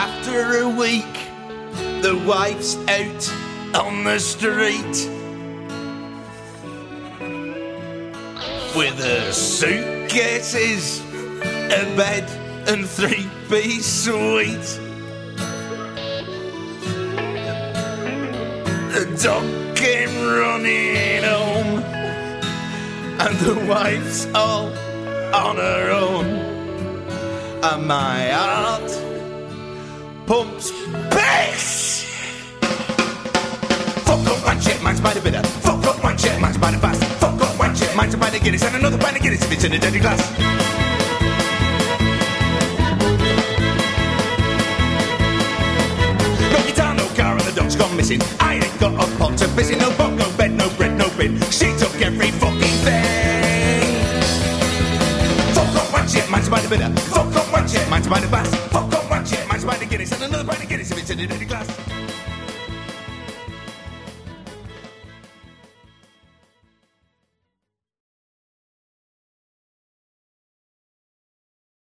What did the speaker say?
After a week, the wife's out on the street with her suitcases, a bed and three-piece suite. The dog came running home and the wife's all on her own. And my heart pumps bass. Fuck up one shit, mine's by the bitter. Fuck up one shit, mine's by the fast. Fuck up one shit, mine's by the Guinness. And another pint of Guinness if it's in a dirty glass. No guitar, no car, and the dog's gone missing. I ain't got a pot to piss in. No bunk, no bed, no bread, no bin. She took every fucking thing. Fuck up one shit, mine's by the bitter. Fuck up one shit, mine's by the fast. Fuck up one shit, mine's by the Guinness. And another pint of Guinness if it's in a dirty glass.